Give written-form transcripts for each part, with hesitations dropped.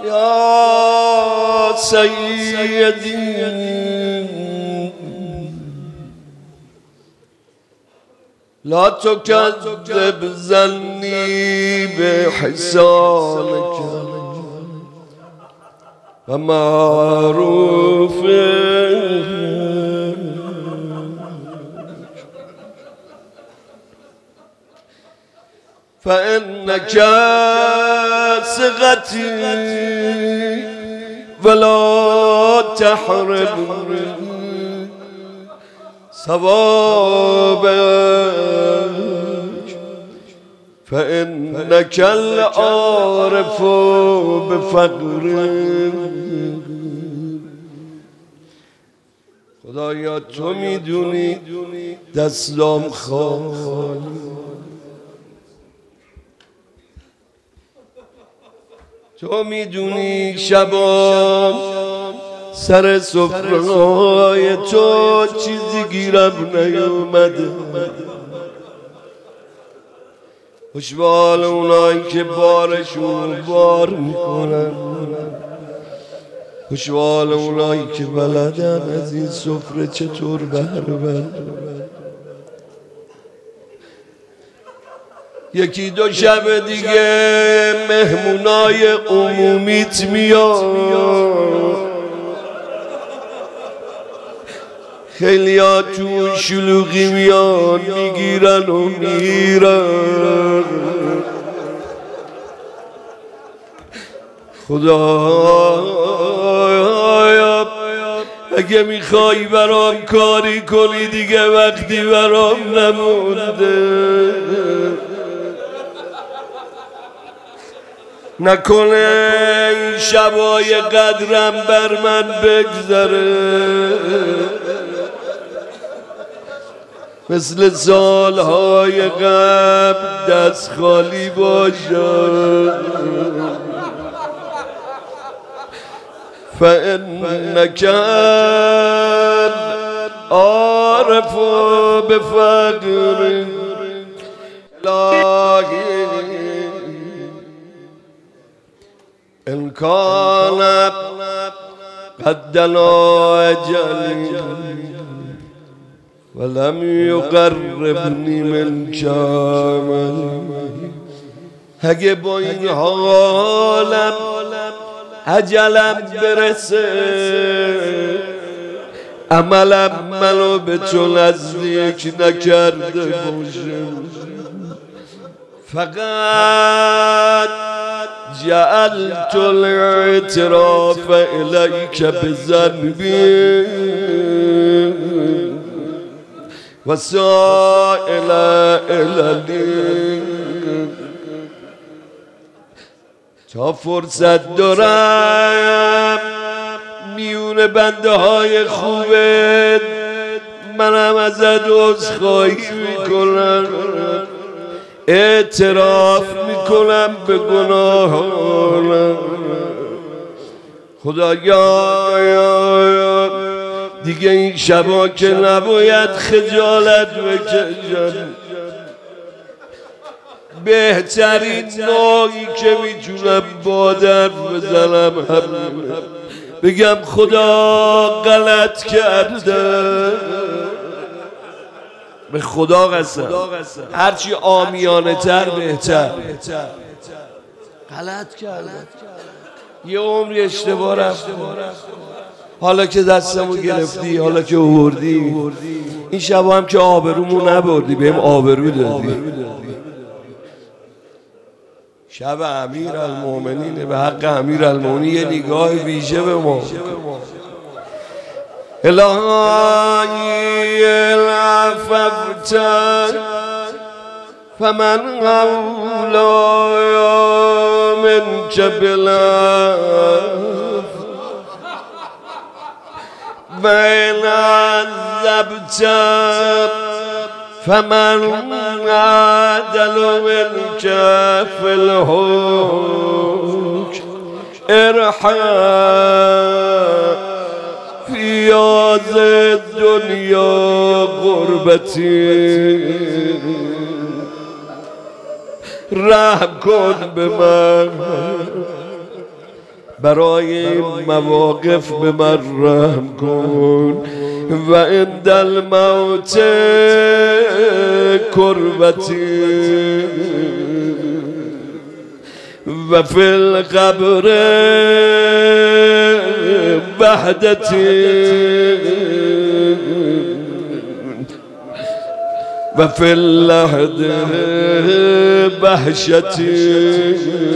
یا سیدی لا تكذب ظني بحسانك ومعروفك فإنك صغتي ولا تحرمني ثوابك فإنك العارف بفقرك. خدایا تو میدونی دستام خالی، تو میدونی شبام سر سفره‌های تو چیزی گیرم نیومده. خوشبال اونایی که بارشون بار میکنن، خوشبال اونایی که بلدن از این سفره چطور بهره ببرن. یکی دو شب دیگه مهمونای عمومیت میاد، خیلی ها تو شلوغی میان میگیرن و میرن. خدایا اگه میخوای برام کاری کنی دیگه وقتی برام نمونده، نکنه این شبای قدرم بر من بگذره، مثل سالهای قبل دست خالی باشم. فإنك عارف بفقر الهی إن كان قد دنا أجلي ولم يقربني منك عملي. اگه با این حالم اجلم برسه، عملم منو به تو نزدیک نکرده باشه، فقط جعلت الاعتراف إليك بذنبي وسائل إلي. تا فرصت دارم میون بنده های خوبت منم ازت عذرخواهی میکنم، اعتراف میکنم به گناهانم. خدایا دیگه این شبا که نباید خجالت بکشم، بهترین نوعی که میتونم با درد بزنم همینه، بگم خدا غلط کرده. به خدا قسم هرچی عامیانه تر بهتر. غلط کرده، یه عمری اشتباه رفته، حالا که دستمو گرفتی، حالا که آوردی، این شبا هم که آبرومو نبردی بهم آبرو دادی. شب امیرالمومنین، به حق امیرالمومنین یه نگاه ویژه به ما. الهی العفوت فمن اولا منك بالعفو و ان عذبت فمن عدل منك في الحكم ارحم في هذه الدنيا غربتي. رحم کن به من، برای مواقف به من رحم کن و عند الموت کربتی و فی القبر وحدتی و فی اللحد وحشتی.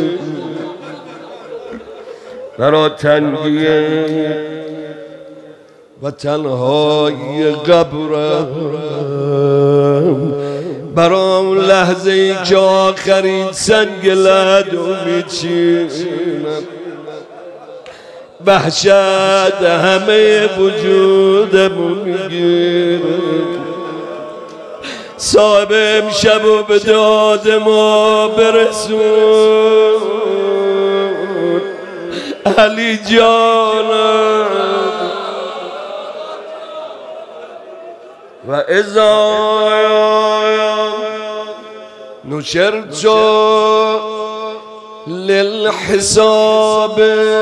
برا تنگیه و تنهای قبرم، برا اون لحظه ای که آخرین سنگ لحدو میچینم، وحشت همه وجودمو میگیره. صاحب امشب و به داد ما برسون علی جانم. و اذا نشرت للحساب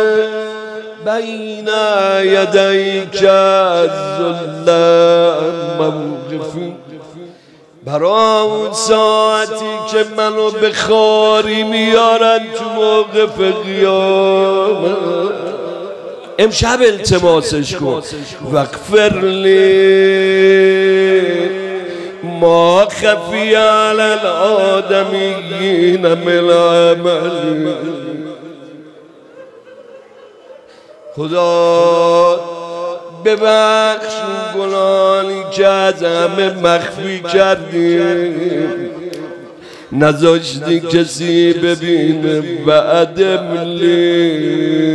بین یدیک الذل موقفی، برا اون ساعتی که منو به خواری میارن تو موقف قیامت، امشب التماسش کن. واغفر لی ما خفی علی الآدمیین من عملی. خدا ببخش اون گناهی که از همه مخفی کردیم، نذاشتی کسی ببینه. و ادملی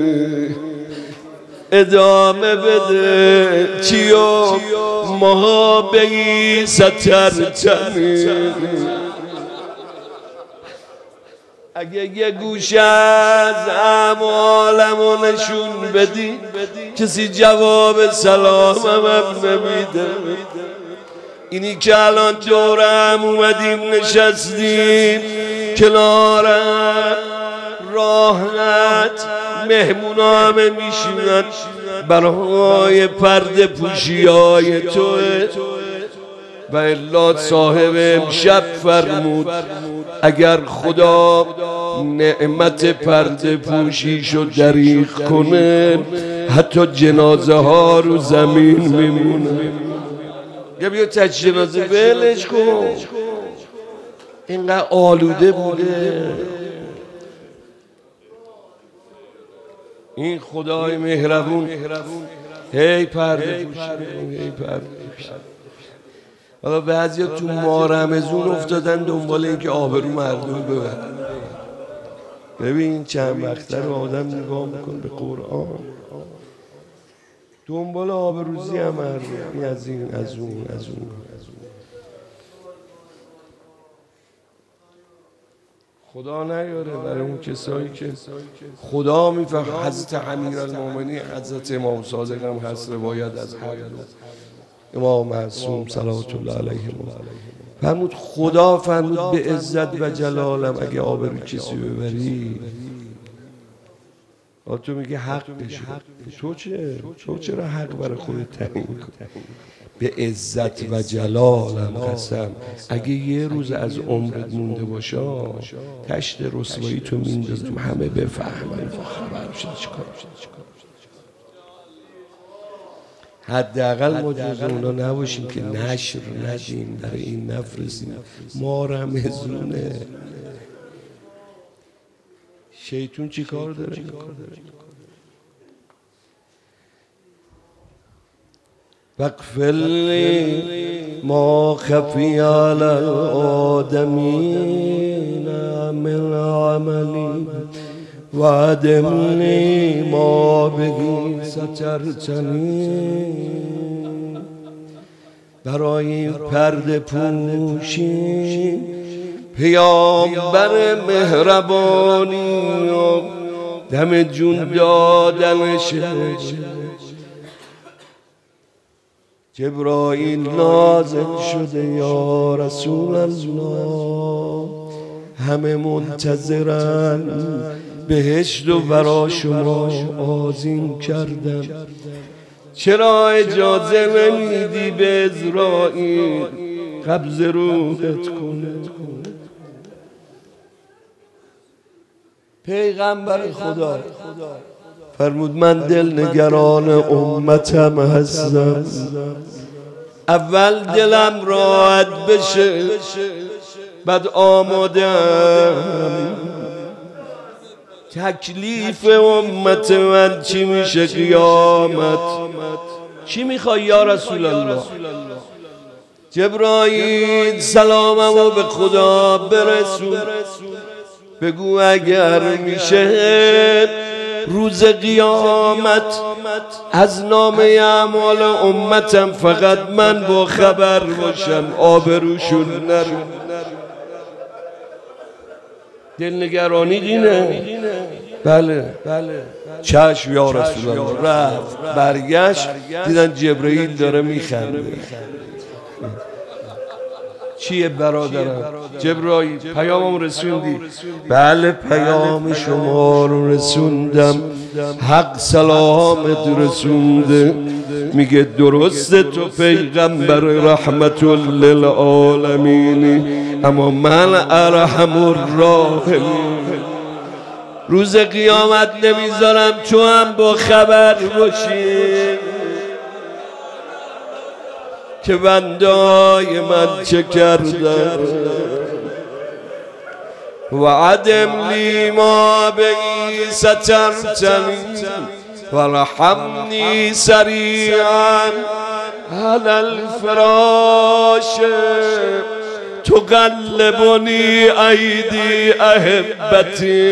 ادامه بده چیو ما بگی سترتنی. اگه یه گوشه از اعمالمو نشون بدی، کسی جواب سلامم نمیده. اینی که الان دورم اومدیم نشستیم کنارم، راحت مهمونام میشینن برای پرده پوشی های توه. و الا صاحب امشب فرمود اگر خدا نعمت پرده پوشیشو دریغ کنه، حتی جنازه ها رو زمین میمونه. یا بیا تج جنازه ولش کن، اینقدر آلوده بوده. این خدای مهربون هی پرده پوشی، هی پرده پوشی. حالا بعضی تو ماه رمضان افتادن دنبال این که آبرو مردم ببرن. ببین چند وقته رو آدم نگاه میکن به قرآن، دنبال آبروزی هم مردم، از این از اون از اون. خدا نیاره برای اون کسایی که خدا میفهم. حضرت امیرالمومنین حضرت امام صادق هم هست، روایت از امام معصوم صلوات الله علیه فرمود خدا فرمود به عزت و جلالم اگه آبروی کسی ببری، تو میگه حقشه، تو چرا حق برای خودت تعیین کنی؟ به عزت و جلالم قسم اگه یه روز از عمرت مونده باشه تشت رسوایی تو میندازم همه بفهمن خبر شد چیکار. حداقل ما جز اونا نباشیم که نشر ندیم، برای این نفرستیم. ما رمضونه. شیطون چی کار داره؟ واغفر لی ما خفی علی الآدمین من عملی و ادمنی ما بگی سترتنی. برای پرده پوشی پیامبر مهربانی و دم جون دادنش، جبرائیل نازل شده یا رسول الله، همه منتظرن بهشت و برا شما آذین کردم، چرا اجازه نمیدی به عزراییل قبض روحت کنه؟ پیغمبر خدا فرمود من دل نگران امتم هستم، اول دلم راحت بشه بعد آمادم. تکلیف امت من چی میشه قیامت؟ چی میخوای یا رسول الله؟ جبرائیل سلاممو به خدا برسون، بگو اگر میشه روز قیامت از نامه اعمال امتم فقط من با خبر باشم، آبروشون نره. دلنگرانی دینه؟ بله. چشم یا رسول الله. رفت برگشت دیدن جبرئیل داره میخنده. چیه برادرم؟ جبرائیل پیامم رسوندی؟ بله پیام شما رو رسوندم، حق سلامت رسونده. میگه درسته تو پیغمبر رحمت للعالمینی، اما من ارحم الراحمین. روز قیامت نمیذارم تو هم با خبر باشی که بندای من چه کردن. وعدم لی ما بی سترتنی ورحمنی سریعا علی الفراش تقلبنی ایدی احبتی.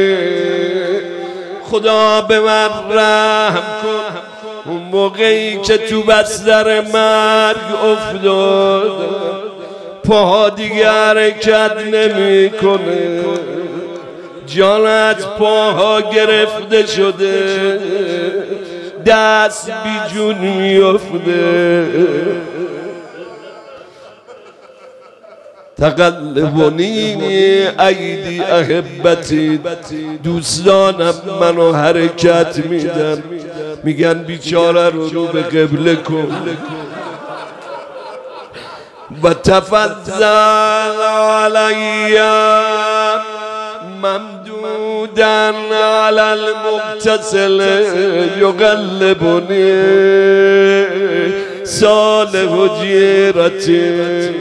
خدا به من رحم کن، اون موقعی که تو بستر مرگ افتاد پاها دیگه حرکت نمی کنه، جانت پاها گرفته شده، دست بی جون میفته. تقلبنی ایدی احبتی، دوستانم منو حرکت میدن، میگن بیچاره رو به قبله کن. و تفضل علی ممدودن علی المغتسل یقلبنی صالح جیرتی.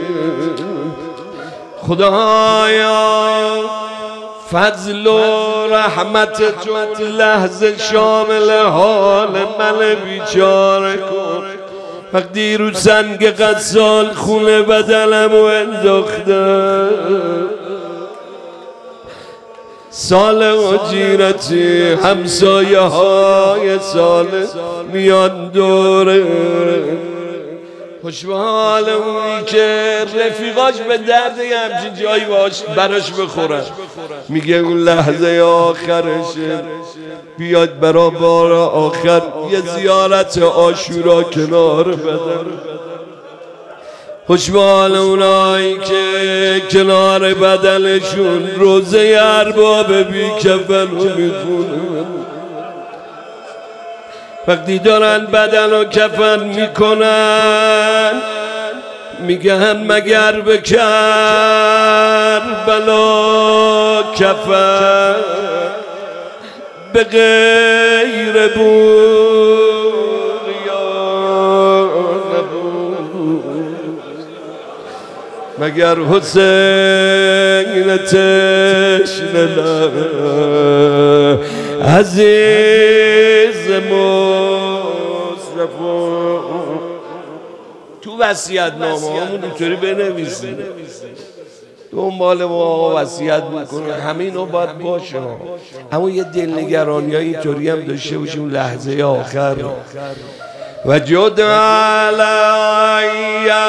خدایا فضل و رحمتتون لحظه شامل حال من بیچاره کن. وقتی رو سنگ غسال خون بدنمو انداختم، صالح و جیرتی همسایه های صالح میان دوره، خوش به حال اونی که رفیقاش به درد همچین جایی براش بخورن. میگه اون لحظه آخرشه، بیاد برا بار آخر یه زیارت عاشورا کنار بدن. خوش به حال اونایی که کنار بدنشون روزه ارباب بی کفن رو میخونن. وقتی دارن بدن و کفن میکنن میگن مگر به کربلا کفن به غیر بور یا نبود، مگر حسین تشنه عزیز مصطفی. تو وصیت نامه همون اینطوری بنویسیم، دنبال ما وصیت میکنه، همین رو باید باشه. اما یه دلنگرانی ها اینطوری هم داشته باشیم لحظه آخر. و جد علی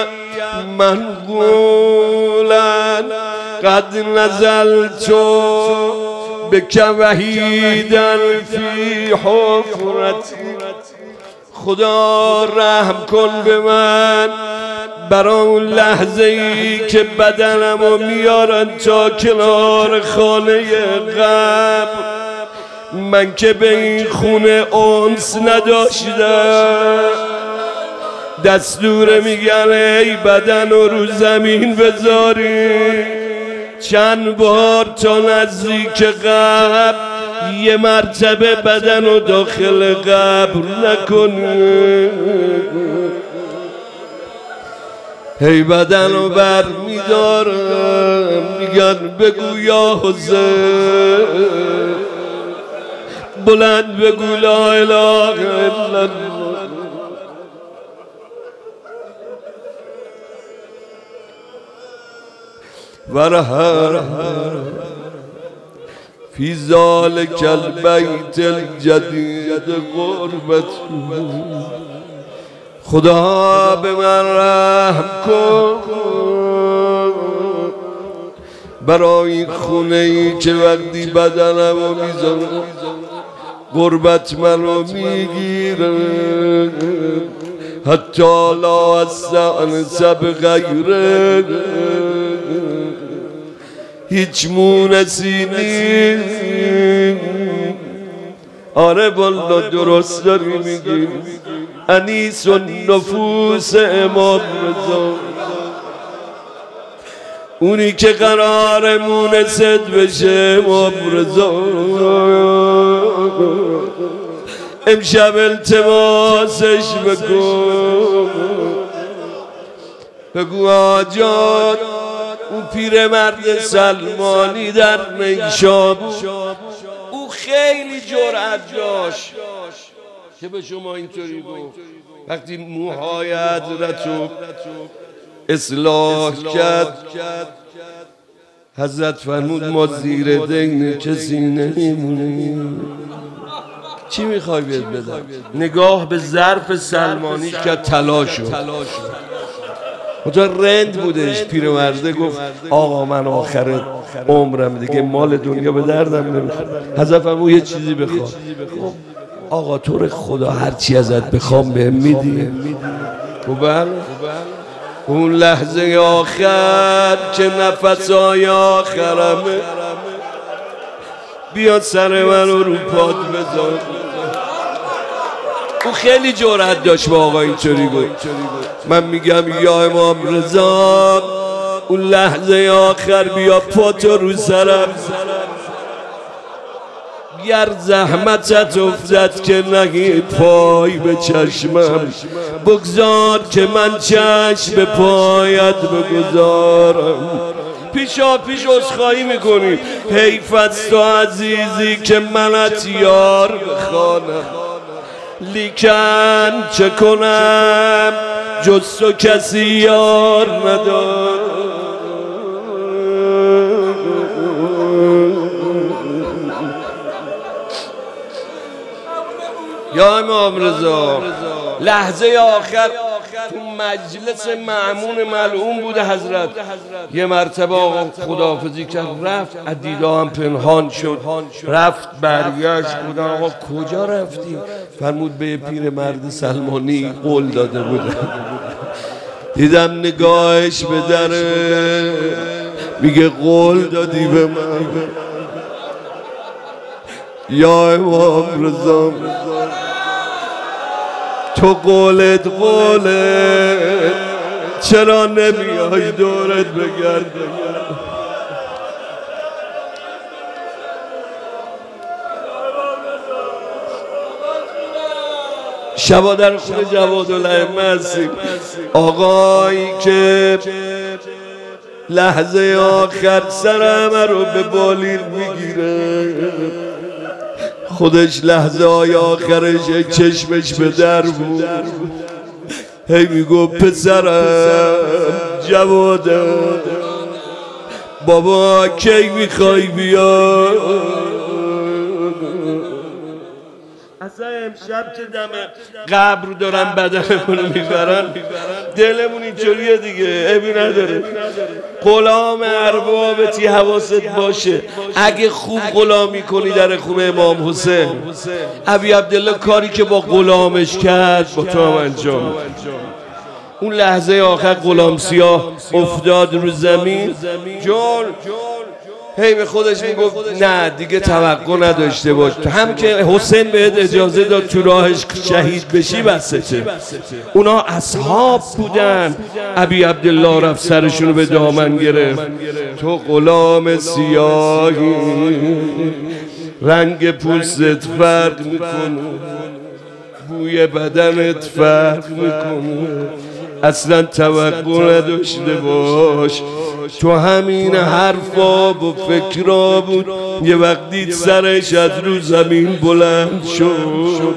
منقولا قد نزلت بک وحیدا فی حفرتی. خدا رحم کن به من برای اون لحظه ای که بدنمو میارن تا کنار خانه قبر، من که به این خونه انس نداشتم، دستور میگن ای بدن رو زمین بذاری، چند بار تا نزدیک قبر یه مرتبه بدن رو داخل قبر نکنی. هی بدن رو بر میدارم میگن بگو یا حسین، بلند بگو لا اله الا الله. ورها فی ذالک البیت الجدید غربت، خدا به من رحم کن برای خونه ای که وقتی بدنم رو میذارم غربت منو میگیره، حتی لا استأنس بغیره، هیچ مونسی نیست. آره والا درست داری میگی، انیس النفوس امام رضا، اونی که قرار مونست بشه امام رضا. امشب التماسش بکن، بگو آجاد اون پیرمرد سلمانی در نیشاب، او خیلی جرأت داشت که به شما اینطوری گفت. وقتی موهای حضرتو اصلاح کرد حضرت فرمود ما زیر دین کسی نمیمونیم. چی میخوای بهت بدم؟ نگاه به ظرف سلمانی که طلا شد، اونجا رند بودش. پیرمرده گفت آقا من آخر عمرم دیگه مال دنیا به دردم نمیخوره. حضرت فرمود یه چیزی بخواد. آقا تو رو خدا هر چی ازت بخوام بهم میدی؟ بله. اون لحظه آخر که نفسای آخرمه بیا سر منو رو پات بذار. او خیلی جرأت داشت با آقا اینطوری گفت. من میگم یا امام رضا اون لحظه آخر بیا پاتو رو سرم، گر زحمتت افتد که نگی پای به چشمم، بگذار که من چشم به پایت بگذارم. پیشا پیش عذرخواهی میکنی، حیف است تو عزیزی که منت یار بخوانم، لیکن چه کنم جز تو کسی یار ندارم. یا امام رضا لحظه آخر تو مجلس مأمون ملعون بوده حضرت. یه مرتبه آقا خداحافظی کرد رفت، عدیدا هم پنهان شد، رفت برگشت. بودن آقا کجا رفتی؟ فرمود به پیر مرد سلمانی قول داده بودن. دیدم نگاهش به دره، میگه قول دادی به من یا امام رضا، تو قولت چرا نمیای دورت بگرد؟ شبا در خونه جوادالائمه هستیم. آقایی که لحظه آخر سر همه رو به بالین میگیره، خودش لحظه های آخرش چشمش به در بود، هی میگو پسرم جوادم بابا کی میخوای بیا؟ اصلا امشب که دم قبر دارن بدنمونو میبرن دلمون اینجوریه دیگه، ابی نداره. غلام اربابتی حواست باشه، اگه خوب غلامی کنی در خونه امام حسین، ابی عبدالله کاری که با غلامش کرد با تو هم انجام. اون لحظه آخر غلام سیاه افتاد رو زمین، جون هی به خودش میگفت نه دیگه توقع نداشته باش، هم که حسین بهت اجازه داد تو راهش شهید بشی بسه چه. اونا اصحاب بودن. ابی عبدالله رفت سرشونو به دامن گرفت. تو غلام سیاهی، رنگ پوستت فرق میکنه، بوی بدنت فرق میکنه، اصلا توقع نداشته باش. تو همین حرفا و فکرا بود یه وقتی سرش از رو زمین بلند شد.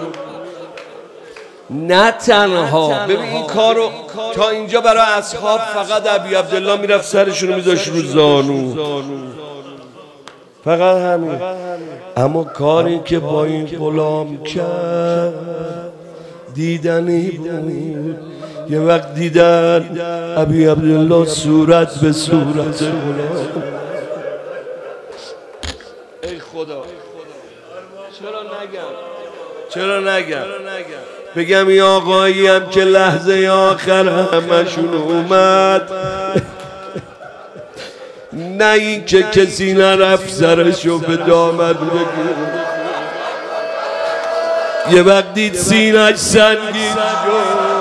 نه تنها ببین این کارو تا اینجا برای اصحاب فقط ابی عبدالله میرفت سرشونو میذاشت رو زانو، فقط همین. اما کاری که با این غلام کرد دیدنی بود. یه وقت دیدن ابی عبدالله صورت به صورت غلام. ای خدا چرا نگم بگم این آقایی هم که لحظه آخر همشون اومد، نه این که کسی نرفت سرشو به دامن بگیر. یه وقت دید سینه‌اش سنگین شد.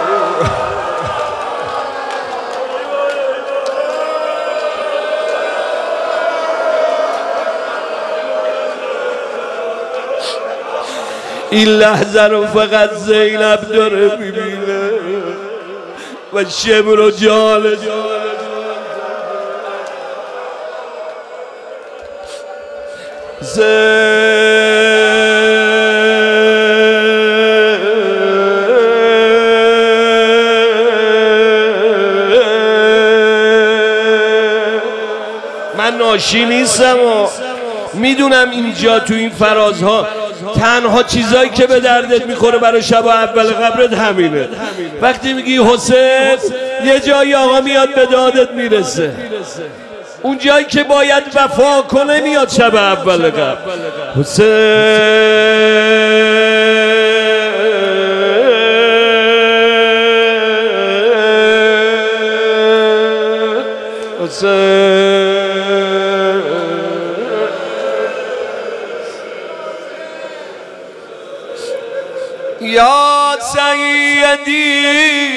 این لحظه رو فقط زینب داره میبینه و شمر و جاله. من ناشی نیستم و میدونم اینجا تو این فرازها تنها چیزایی که به دردت میخوره برای شب اول قبرت همینه. وقتی میگی حسین یه جایی آقا میاد به دادت میرسه، اون جایی که باید وفا کنه میاد شب اول قبر. حسین یا سیدی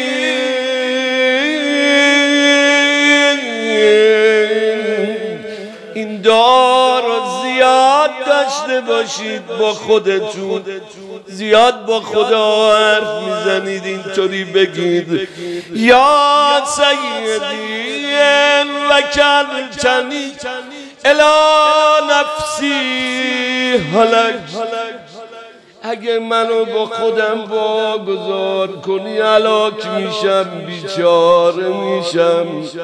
این دار زیاد داشته باشید با خودتون، زیاد با خدا حرف میزنید اینطوری بگید یا سیدی وکلتنی الی نفسی هلک، اگه منو با خودم واگذار کنی هلاک میشم، بیچاره میشم.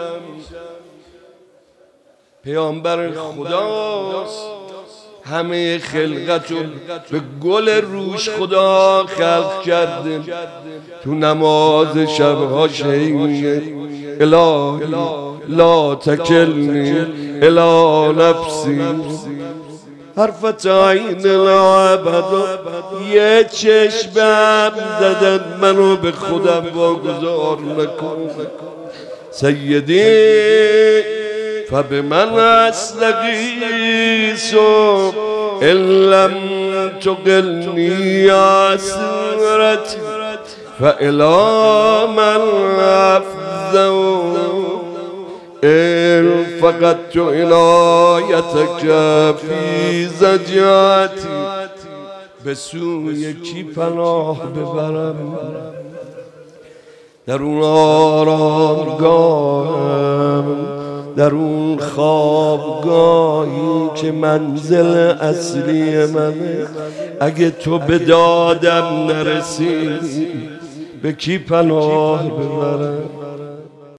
پیامبر خداست، همه خلقتو به گل روش خدا خلق کرده. تو نماز شبهاش میگه الهی لا تکلنی الی نفسی حرفت عین العبد. یه چشمم زدن منو به خودم واگذار نکن. سیدی فبمن استغیث ان لم تقلنی اسرتی فالی من افزع ان فقدت عنایتک فی زجاتی. به سوی کی پناه ببرم در اون آرامگاهم، در اون خوابگاهی که منزل اصلی منه. اگه تو به دادم نرسی به کی پناه ببرم؟